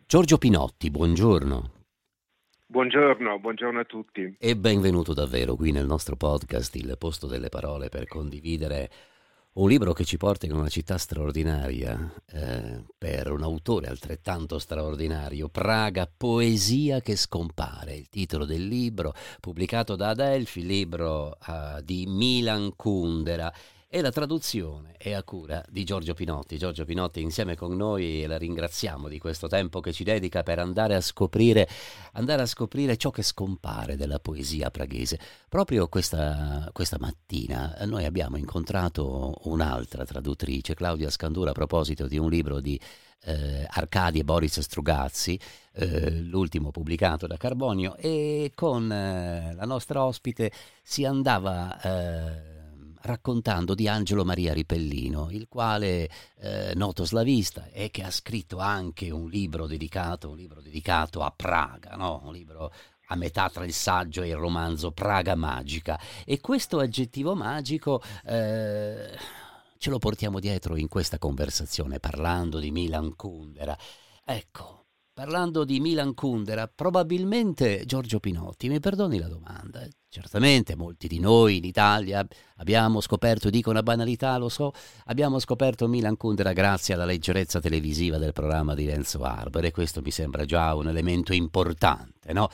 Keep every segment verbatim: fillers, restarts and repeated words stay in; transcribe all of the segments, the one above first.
Giorgio Pinotti, buongiorno. Buongiorno, buongiorno a tutti. E benvenuto davvero qui nel nostro podcast Il Posto delle Parole per condividere un libro che ci porta in una città straordinaria, eh, per un autore altrettanto straordinario, Praga, poesia che scompare, il titolo del libro, pubblicato da Adelphi, libro eh, di Milan Kundera. E la traduzione è a cura di Giorgio Pinotti. Giorgio Pinotti è insieme con noi e la ringraziamo di questo tempo che ci dedica per andare a scoprire, andare a scoprire ciò che scompare della poesia praghese. Proprio questa, questa mattina noi abbiamo incontrato un'altra traduttrice, Claudia Scandura, a proposito di un libro di eh, Arcadi e Boris Strugazzi, eh, l'ultimo pubblicato da Carbonio, e con eh, la nostra ospite si andava eh, raccontando di Angelo Maria Ripellino, il quale eh, noto slavista e che ha scritto anche un libro dedicato, un libro dedicato a Praga, no? Un libro a metà tra il saggio e il romanzo, Praga magica. E questo aggettivo magico eh, ce lo portiamo dietro in questa conversazione, parlando di Milan Kundera. Ecco, parlando di Milan Kundera, probabilmente Giorgio Pinotti, mi perdoni la domanda, eh, certamente molti di noi in Italia abbiamo scoperto, dico una banalità, lo so, abbiamo scoperto Milan Kundera grazie alla leggerezza televisiva del programma di Renzo Arbor, e questo mi sembra già un elemento importante, no?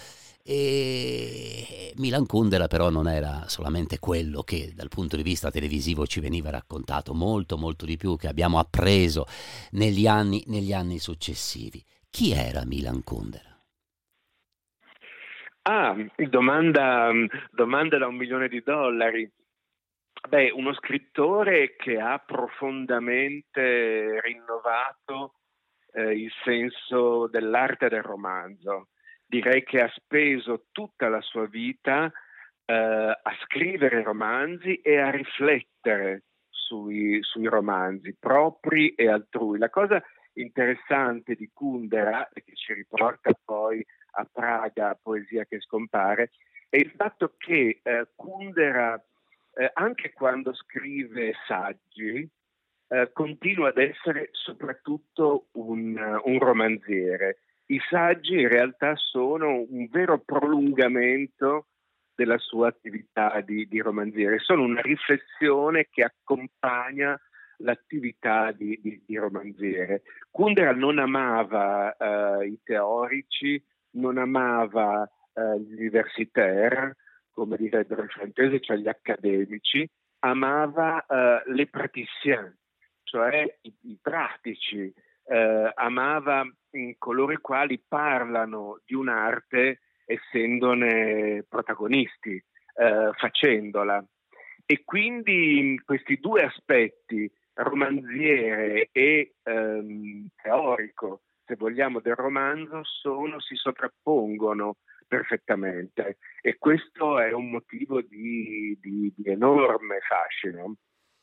E Milan Kundera però non era solamente quello che dal punto di vista televisivo ci veniva raccontato, molto molto di più, che abbiamo appreso negli anni, negli anni successivi. Chi era Milan Kundera? Ah, domanda, domanda da un milione di dollari. Beh, uno scrittore che ha profondamente rinnovato eh, il senso dell'arte del romanzo. Direi che ha speso tutta la sua vita eh, a scrivere romanzi e a riflettere sui, sui romanzi propri e altrui. La cosa interessante di Kundera, e che ci riporta poi a Praga, poesia che scompare, è il fatto che eh, Kundera, eh, anche quando scrive saggi, eh, continua ad essere soprattutto un, un romanziere. I saggi in realtà sono un vero prolungamento della sua attività di, di romanziere, sono una riflessione che accompagna l'attività di, di, di romanziere. Kundera non amava eh, i teorici, non amava eh, gli universitaires, come direbbero i francesi, cioè gli accademici, amava eh, les praticiens, cioè i, i pratici, eh, amava mh, coloro i quali parlano di un'arte essendone protagonisti, eh, facendola. E quindi questi due aspetti, romanziere e ehm, teorico, se vogliamo, del romanzo, sono, si sovrappongono perfettamente, e questo è un motivo di, di, di enorme fascino.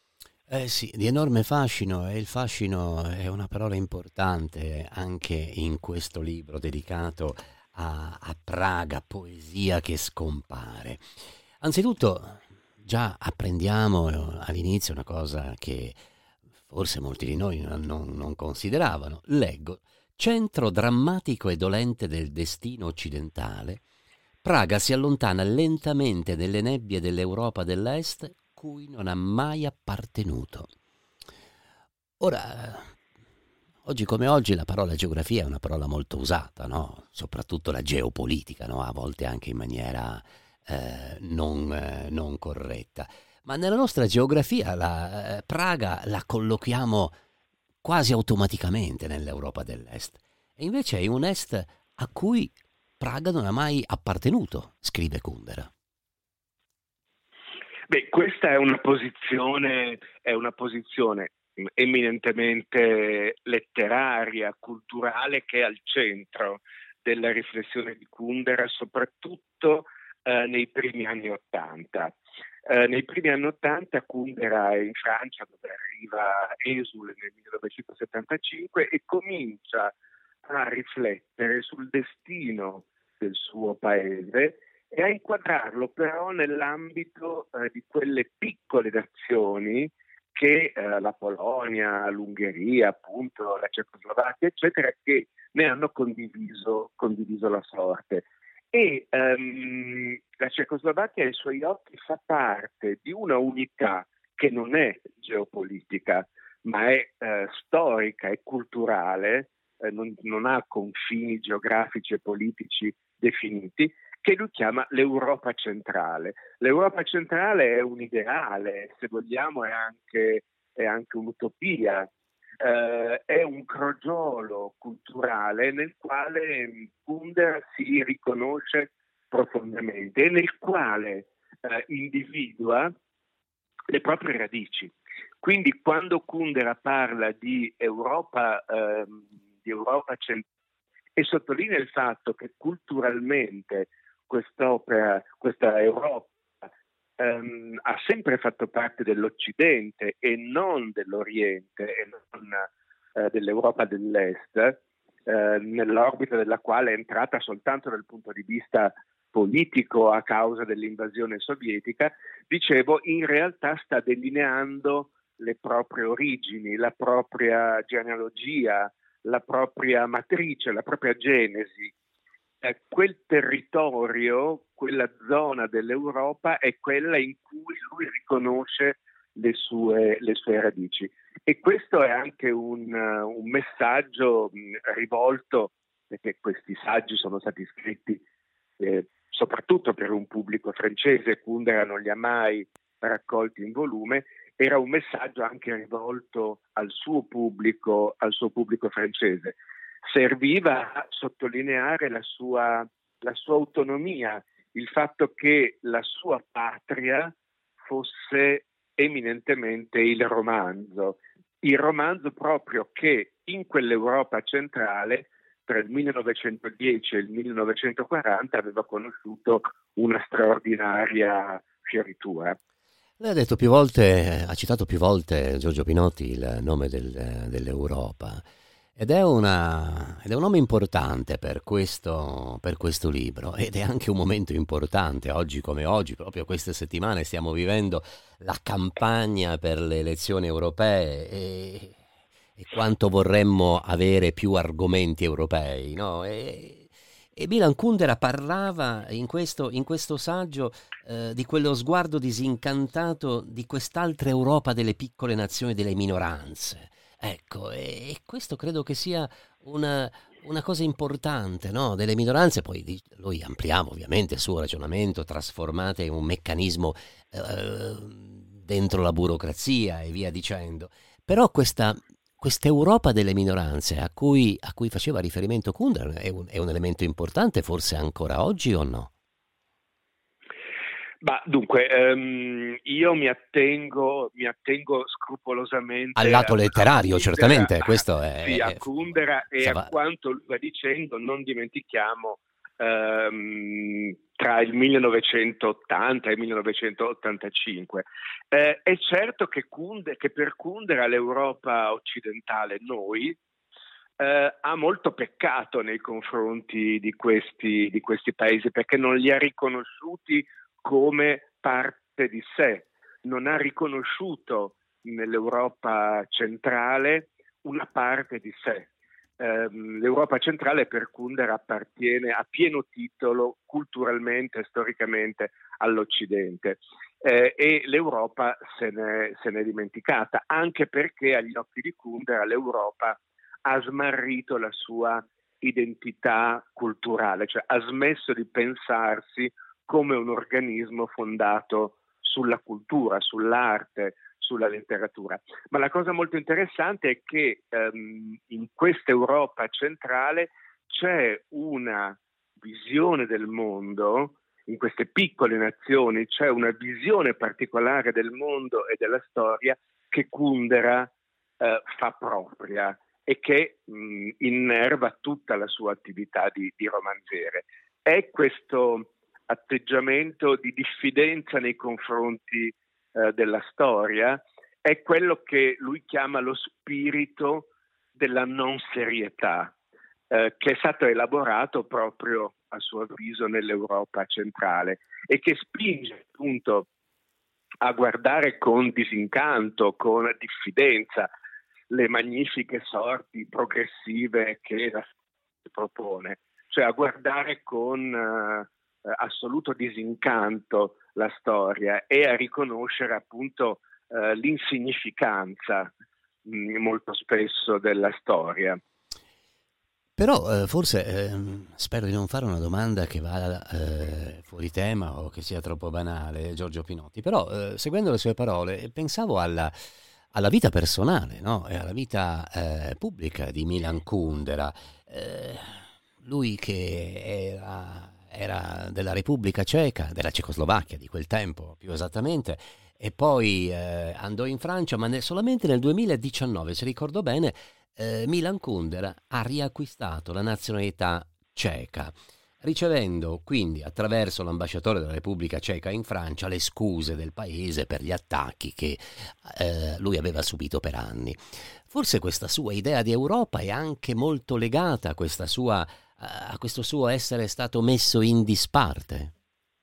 Eh sì, di enorme fascino, e il fascino è una parola importante anche in questo libro dedicato a, a Praga, poesia che scompare. Anzitutto, già apprendiamo all'inizio una cosa che forse molti di noi non, non- non consideravano. Leggo: centro drammatico e dolente del destino occidentale, Praga si allontana lentamente nelle nebbie dell'Europa dell'Est, cui non ha mai appartenuto. Ora, oggi come oggi la parola geografia è una parola molto usata, no? Soprattutto la geopolitica, no? A volte anche in maniera eh, non, eh, non corretta. Ma nella nostra geografia la eh, Praga la collochiamo quasi automaticamente nell'Europa dell'Est. E invece è un Est a cui Praga non ha mai appartenuto, scrive Kundera. Beh, questa è una posizione, è una posizione eminentemente letteraria, culturale, che è al centro della riflessione di Kundera, soprattutto eh, nei primi anni Ottanta. Eh, nei primi anni Ottanta Kundera è in Francia, dove arriva esule nel millenovecentosettantacinque, e comincia a riflettere sul destino del suo paese e a inquadrarlo però nell'ambito eh, di quelle piccole nazioni che eh, la Polonia, l'Ungheria, appunto, la Cecoslovacchia, eccetera, che ne hanno condiviso, condiviso la sorte. E um, la Cecoslovacchia ai suoi occhi fa parte di una unità che non è geopolitica, ma è eh, storica e culturale, eh, non, non ha confini geografici e politici definiti, che lui chiama l'Europa centrale. L'Europa centrale è un ideale, se vogliamo è anche, è anche un'utopia, eh, è un crogiolo culturale nel quale Kundera si riconosce profondamente e nel quale eh, individua le proprie radici. Quindi quando Kundera parla di Europa, eh, di Europa centrale e sottolinea il fatto che culturalmente quest'opera, questa Europa ehm, ha sempre fatto parte dell'Occidente e non dell'Oriente e non eh, dell'Europa dell'Est, eh, nell'orbita della quale è entrata soltanto dal punto di vista politico a causa dell'invasione sovietica, dicevo, in realtà sta delineando le proprie origini, la propria genealogia, la propria matrice, la propria genesi. Eh, quel territorio, quella zona dell'Europa è quella in cui lui riconosce le sue, le sue radici. E questo è anche un, un messaggio mh, rivolto, perché questi saggi sono stati scritti eh, soprattutto per un pubblico francese, Kundera non li ha mai raccolti in volume, era un messaggio anche rivolto al suo pubblico, al suo pubblico francese. Serviva a sottolineare la sua, la sua autonomia, il fatto che la sua patria fosse eminentemente il romanzo, il romanzo proprio che in quell'Europa centrale tra il millenovecentodieci e il millenovecentoquaranta aveva conosciuto una straordinaria fioritura. Lei ha detto più volte, ha citato più volte Giorgio Pinotti il nome del, dell'Europa ed è, una, ed è un nome importante per questo, per questo libro ed è anche un momento importante oggi come oggi, proprio queste settimane stiamo vivendo la campagna per le elezioni europee e, e quanto vorremmo avere più argomenti europei, no? E, E Milan Kundera parlava in questo, in questo saggio eh, di quello sguardo disincantato di quest'altra Europa delle piccole nazioni, delle minoranze. Ecco, e, e questo credo che sia una, una cosa importante, no? Delle minoranze, poi di, noi ampliamo ovviamente il suo ragionamento, trasformate in un meccanismo eh, dentro la burocrazia e via dicendo. Però questa... Questa Europa delle minoranze a cui, a cui faceva riferimento Kundera è un, è un elemento importante forse ancora oggi o no? Bah, dunque, um, io mi attengo, mi attengo scrupolosamente Al lato a, letterario, a Kundera, certamente, questo è... sì, a Kundera e a va... quanto lui va dicendo, non dimentichiamo um, tra il millenovecentottanta e il millenovecentottantacinque. Eh, è certo che, Kundera, che per Kundera l'Europa occidentale, noi, eh, ha molto peccato nei confronti di questi, di questi paesi perché non li ha riconosciuti come parte di sé, non ha riconosciuto nell'Europa centrale una parte di sé. Eh, L'Europa centrale per Kundera appartiene a pieno titolo culturalmente e storicamente all'Occidente eh, e l'Europa se n'è, se n'è dimenticata, anche perché agli occhi di Kundera l'Europa ha smarrito la sua identità culturale, cioè ha smesso di pensarsi come un organismo fondato sulla cultura, sull'arte, sulla letteratura. Ma la cosa molto interessante è che um, in questa Europa centrale c'è una visione del mondo, in queste piccole nazioni c'è una visione particolare del mondo e della storia che Kundera uh, fa propria e che mh, innerva tutta la sua attività di, di romanziere. È questo atteggiamento di diffidenza nei confronti eh, della storia, è quello che lui chiama lo spirito della non serietà, eh, che è stato elaborato proprio a suo avviso nell'Europa centrale e che spinge appunto a guardare con disincanto, con diffidenza le magnifiche sorti progressive che la propone, cioè a guardare con eh, assoluto disincanto la storia e a riconoscere appunto eh, l'insignificanza mh, molto spesso della storia. Però eh, forse ehm, spero di non fare una domanda che vada eh, fuori tema o che sia troppo banale, Giorgio Pinotti, però eh, seguendo le sue parole pensavo alla, alla vita personale, no? E alla vita eh, pubblica di Milan Kundera. Eh, lui che era, era della Repubblica Ceca, della Cecoslovacchia di quel tempo più esattamente, e poi eh, andò in Francia, ma ne- solamente nel duemiladiciannove, se ricordo bene, eh, Milan Kundera ha riacquistato la nazionalità ceca, ricevendo quindi attraverso l'ambasciatore della Repubblica Ceca in Francia le scuse del paese per gli attacchi che eh, lui aveva subito per anni. Forse questa sua idea di Europa è anche molto legata a questa sua, a questo suo essere stato messo in disparte.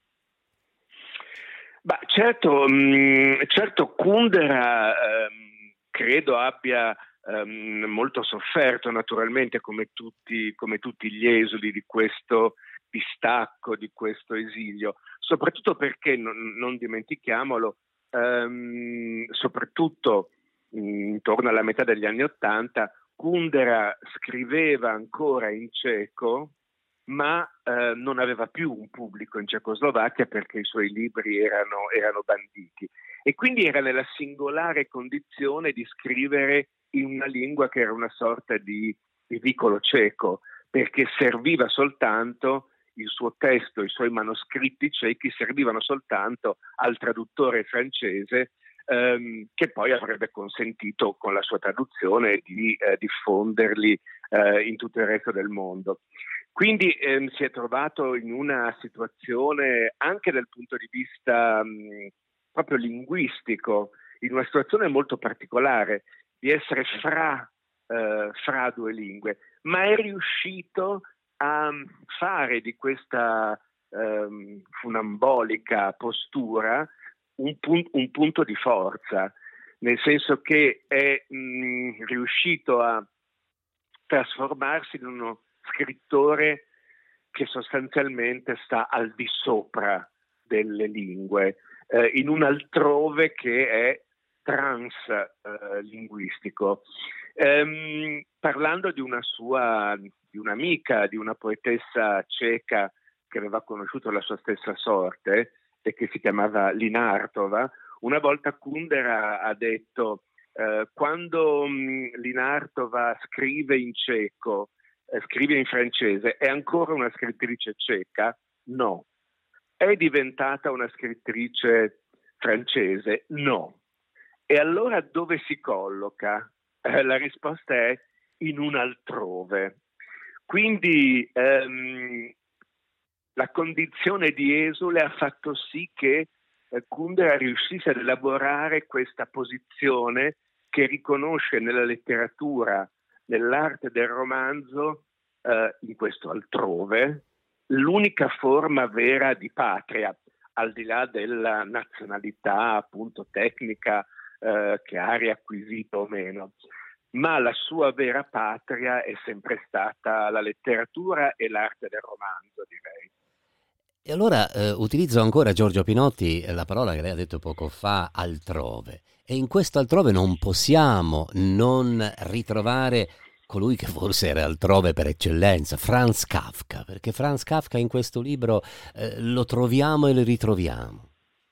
Bah, certo, mh, certo Kundera ehm, credo abbia ehm, molto sofferto naturalmente come tutti, come tutti gli esuli di questo distacco, di questo esilio, soprattutto perché, non, non dimentichiamolo, ehm, soprattutto mh, intorno alla metà degli anni Ottanta, Kundera scriveva ancora in ceco, ma eh, non aveva più un pubblico in Cecoslovacchia perché i suoi libri erano, erano banditi, e quindi era nella singolare condizione di scrivere in una lingua che era una sorta di, di vicolo ceco, perché serviva soltanto il suo testo, i suoi manoscritti cechi servivano soltanto al traduttore francese, ehm, che poi avrebbe consentito con la sua traduzione di eh, diffonderli eh, in tutto il resto del mondo. Quindi ehm, si è trovato in una situazione anche dal punto di vista mh, proprio linguistico, in una situazione molto particolare di essere fra, eh, fra due lingue, ma è riuscito a fare di questa ehm, funambolica postura un, pun- un punto di forza, nel senso che è mh, riuscito a trasformarsi in uno scrittore che sostanzialmente sta al di sopra delle lingue, eh, in un altrove che è translinguistico. Eh, ehm, parlando di una sua, di un'amica, di una poetessa ceca che aveva conosciuto la sua stessa sorte e che si chiamava Linartova, una volta Kundera ha detto: Uh, quando mh, Linartova scrive in ceco, eh, scrive in francese, è ancora una scrittrice ceca? No. È diventata una scrittrice francese? No. E allora dove si colloca? Eh, la risposta è in un altrove. Quindi ehm, la condizione di esule ha fatto sì che eh, Kundera riuscisse ad elaborare questa posizione che riconosce nella letteratura, nell'arte del romanzo, eh, in questo altrove, l'unica forma vera di patria, al di là della nazionalità appunto tecnica eh, che ha riacquisito o meno. Ma la sua vera patria è sempre stata la letteratura e l'arte del romanzo, direi. E allora eh, utilizzo ancora, Giorgio Pinotti, la parola che lei ha detto poco fa, altrove. E in questo altrove non possiamo non ritrovare colui che forse era altrove per eccellenza, Franz Kafka, perché Franz Kafka in questo libro eh, lo troviamo e lo ritroviamo.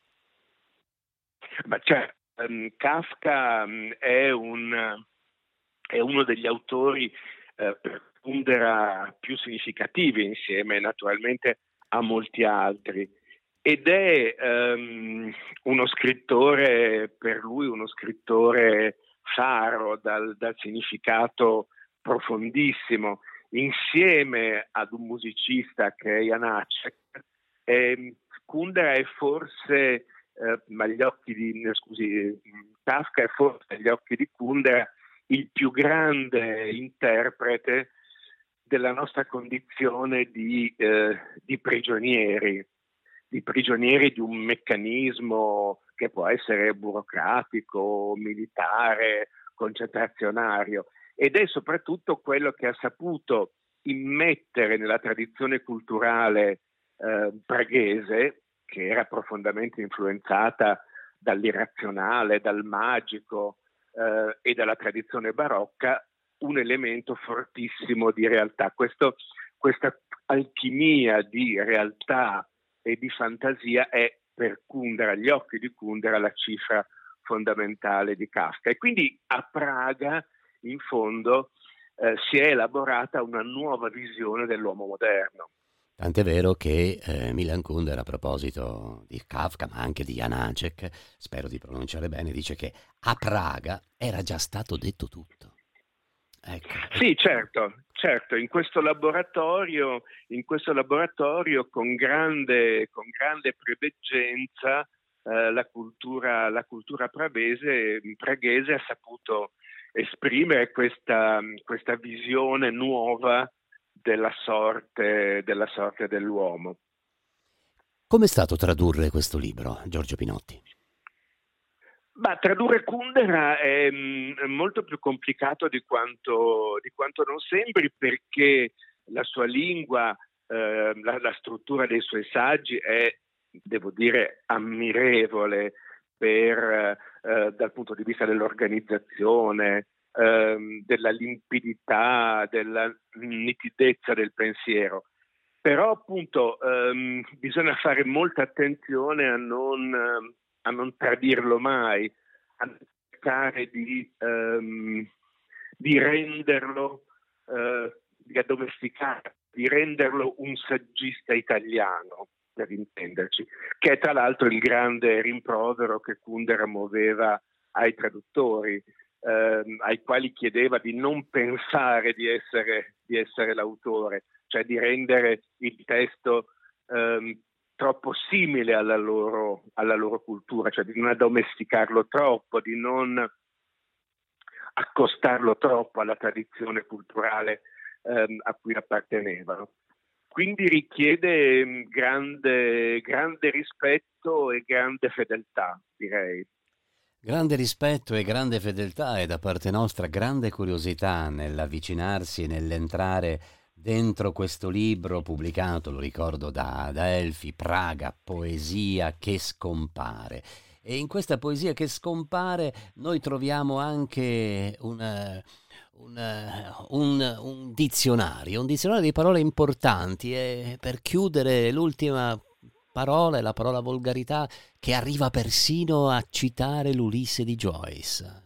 Ma cioè, um, Kafka um, è, un, è uno degli autori uh, per Kundera più significativi, insieme naturalmente a molti altri, ed è um, uno scrittore, per lui uno scrittore faro dal, dal significato profondissimo, insieme ad un musicista che è Janacek. eh, Kundera è forse eh, ma gli occhi di scusi, Kafka è forse agli occhi di Kundera il più grande interprete della nostra condizione di, eh, di prigionieri, di prigionieri di un meccanismo che può essere burocratico, militare, concentrazionario, ed è soprattutto quello che ha saputo immettere nella tradizione culturale eh, praghese, che era profondamente influenzata dall'irrazionale, dal magico eh, e dalla tradizione barocca, un elemento fortissimo di realtà. Questo, questa alchimia di realtà e di fantasia è per Kundera, agli occhi di Kundera, la cifra fondamentale di Kafka. E quindi a Praga, in fondo, eh, si è elaborata una nuova visione dell'uomo moderno. Tant'è vero che eh, Milan Kundera, a proposito di Kafka, ma anche di Janacek, spero di pronunciare bene, dice che a Praga era già stato detto tutto. Ecco. Sì, certo, certo, in questo laboratorio, in questo laboratorio con grande, con grande preveggenza eh, la cultura, la cultura praghese, praghese ha saputo esprimere questa, questa visione nuova della sorte, della sorte dell'uomo. Come è stato tradurre questo libro, Giorgio Pinotti? Ma tradurre Kundera è mh, molto più complicato di quanto, di quanto non sembri, perché la sua lingua, eh, la, la struttura dei suoi saggi è, devo dire, ammirevole per, eh, dal punto di vista dell'organizzazione, eh, della limpidità, della nitidezza del pensiero. Però appunto ehm, bisogna fare molta attenzione a non... Eh, a non tradirlo mai, a cercare di, um, di renderlo, uh, di addomesticare, di renderlo un saggista italiano, per intenderci, che è tra l'altro il grande rimprovero che Kundera muoveva ai traduttori, uh, ai quali chiedeva di non pensare di essere, di essere l'autore, cioè di rendere il testo um, troppo simile alla loro, alla loro cultura, cioè di non addomesticarlo troppo, di non accostarlo troppo alla tradizione culturale ehm, a cui appartenevano. Quindi richiede grande, grande rispetto e grande fedeltà, direi. Grande rispetto e grande fedeltà, e da parte nostra grande curiosità nell'avvicinarsi e nell'entrare dentro questo libro pubblicato, lo ricordo, da, da Elfi, Praga, poesia che scompare. E in questa poesia che scompare noi troviamo anche una, una, un, un dizionario, un dizionario di parole importanti, e per chiudere l'ultima parola è la parola volgarità, che arriva persino a citare l'Ulisse di Joyce.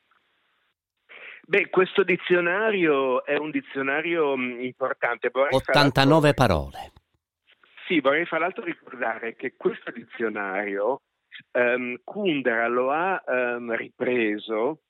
Beh, questo dizionario è un dizionario importante. Vorrei ottantanove parole. Sì, vorrei fra l'altro ricordare che questo dizionario um, Kundera lo ha um, ripreso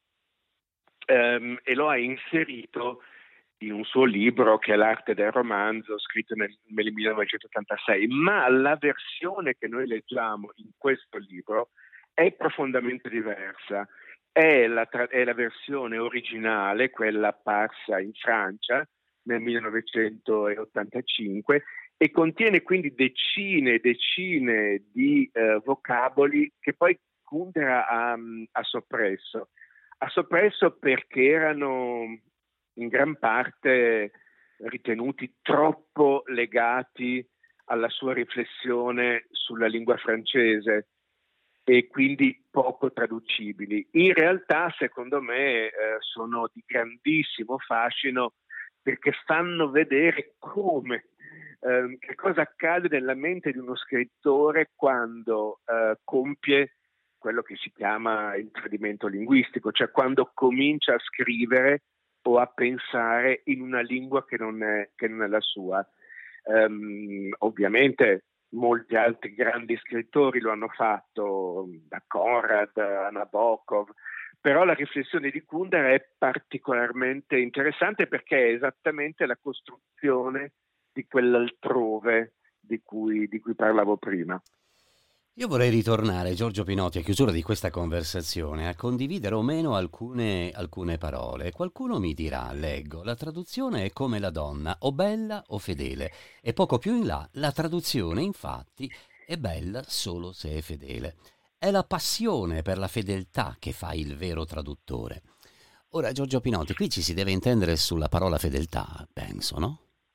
um, e lo ha inserito in un suo libro che è L'arte del romanzo, scritto nel, nel millenovecentottantasei, ma la versione che noi leggiamo in questo libro è profondamente diversa. È la, tra- è la versione originale, quella apparsa in Francia nel millenovecentottantacinque, e contiene quindi decine e decine di eh, vocaboli che poi Kundera ha, ha soppresso. Ha soppresso perché erano in gran parte ritenuti troppo legati alla sua riflessione sulla lingua francese e quindi poco traducibili. In realtà, secondo me, eh, sono di grandissimo fascino, perché fanno vedere come, eh, che cosa accade nella mente di uno scrittore quando eh, compie quello che si chiama il tradimento linguistico, cioè quando comincia a scrivere o a pensare in una lingua che non è, che non è la sua. Um, ovviamente molti altri grandi scrittori lo hanno fatto, da Conrad a Nabokov, però la riflessione di Kundera è particolarmente interessante perché è esattamente la costruzione di quell'altrove di cui, di cui parlavo prima. Io vorrei ritornare, Giorgio Pinotti, a chiusura di questa conversazione, a condividere o meno alcune, alcune parole. Qualcuno mi dirà, leggo, la traduzione è come la donna, o bella o fedele. E poco più in là, la traduzione, infatti, è bella solo se è fedele. È la passione per la fedeltà che fa il vero traduttore. Ora, Giorgio Pinotti, qui ci si deve intendere sulla parola fedeltà, penso, no?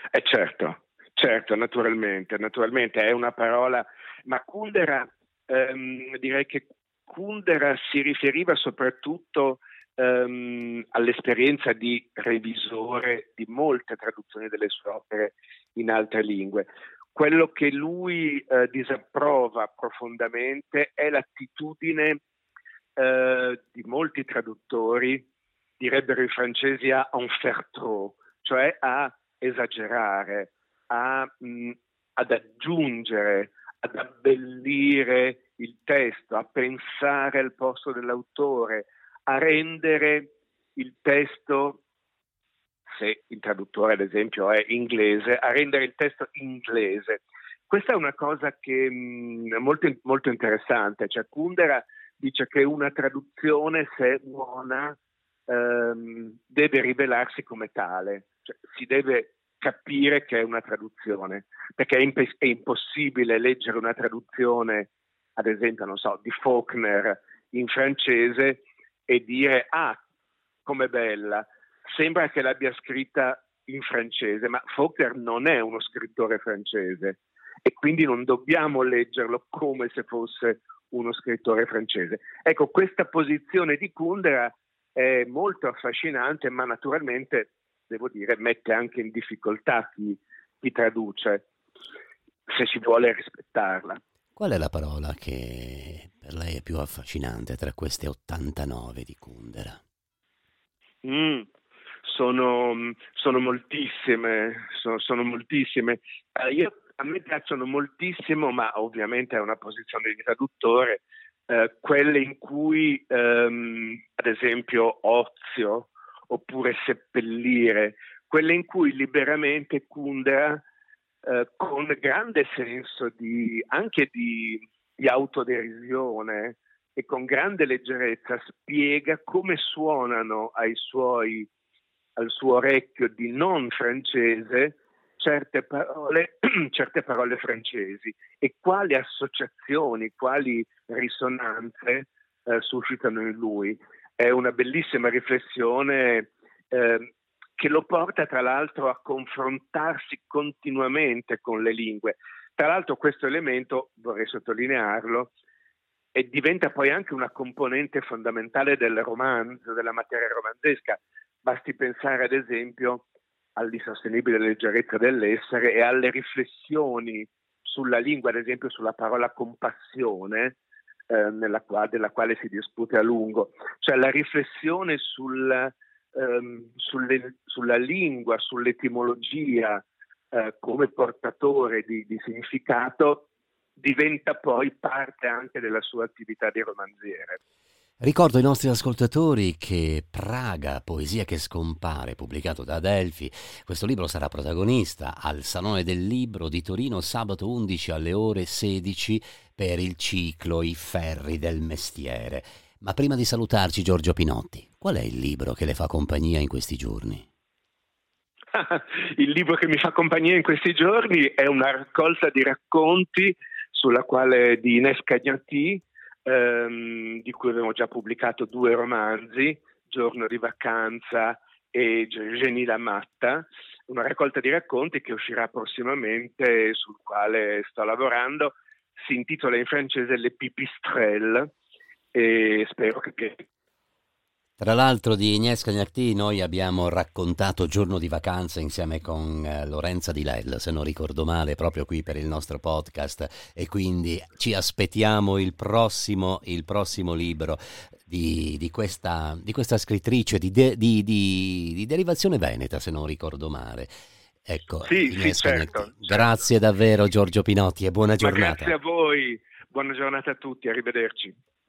Eh certo, certo, naturalmente, naturalmente è una parola, ma Kundera, ehm, direi che Kundera si riferiva soprattutto ehm, all'esperienza di revisore di molte traduzioni delle sue opere in altre lingue. Quello che lui eh, disapprova profondamente è l'attitudine eh, di molti traduttori, direbbero i francesi, a en faire trop, cioè a esagerare, a, mh, ad aggiungere, ad abbellire il testo, a pensare al posto dell'autore, a rendere il testo, se il traduttore ad esempio è inglese, a rendere il testo inglese. Questa è una cosa che mh, è molto, molto interessante, cioè Kundera dice che una traduzione, se è buona, ehm, deve rivelarsi come tale, cioè si deve capire che è una traduzione, perché è, imp- è impossibile leggere una traduzione, ad esempio, non so, di Faulkner in francese e dire ah, com'è bella, sembra che l'abbia scritta in francese, ma Faulkner non è uno scrittore francese e quindi non dobbiamo leggerlo come se fosse uno scrittore francese. Ecco, questa posizione di Kundera è molto affascinante, ma naturalmente, devo dire, mette anche in difficoltà chi, chi traduce, se si vuole rispettarla. Qual è la parola che per lei è più affascinante tra queste ottantanove di Kundera? Mm, sono, sono moltissime, sono, sono moltissime. Uh, io, a me piacciono moltissimo, ma ovviamente è una posizione di traduttore, uh, quelle in cui, um, ad esempio, ozio oppure seppellire, quelle in cui liberamente Kundera, uh, con grande senso di, anche di, di autoderisione e con grande leggerezza, spiega come suonano ai suoi, al suo orecchio di non francese certe parole, certe parole francesi e quali associazioni, quali risonanze eh, suscitano in lui. È una bellissima riflessione eh, che lo porta tra l'altro a confrontarsi continuamente con le lingue. Tra l'altro questo elemento, vorrei sottolinearlo, e diventa poi anche una componente fondamentale del romanzo, della materia romanzesca. Basti pensare ad esempio all'insostenibile leggerezza dell'essere e alle riflessioni sulla lingua, ad esempio sulla parola compassione, eh, nella quale, della quale si discute a lungo. Cioè la riflessione sul, ehm, sulle, sulla lingua, sull'etimologia eh, come portatore di, di significato, diventa poi parte anche della sua attività di romanziere. Ricordo ai nostri ascoltatori che Praga, poesia che scompare, pubblicato da Adelphi, questo libro sarà protagonista al Salone del Libro di Torino sabato undici alle ore sedici per il ciclo I ferri del mestiere. Ma prima di salutarci, Giorgio Pinotti, qual è il libro che le fa compagnia in questi giorni? Il libro che mi fa compagnia in questi giorni è una raccolta di racconti sulla quale di Inès Cagnati, ehm, di cui abbiamo già pubblicato due romanzi, Giorno di vacanza e Genie la matta, una raccolta di racconti che uscirà prossimamente, sul quale sto lavorando, si intitola in francese Le Pipistrelles e spero che piaccia. Tra l'altro di Inès Cagnati noi abbiamo raccontato Giorno di vacanza insieme con eh, Lorenza Di Lella, se non ricordo male, proprio qui per il nostro podcast, e quindi ci aspettiamo il prossimo, il prossimo libro di, di, questa, di questa scrittrice di, de, di, di, di derivazione veneta, se non ricordo male. Ecco, sì, Inès sì, certo, certo. Grazie davvero Giorgio Pinotti e buona giornata. Ma grazie a voi, buona giornata a tutti, arrivederci.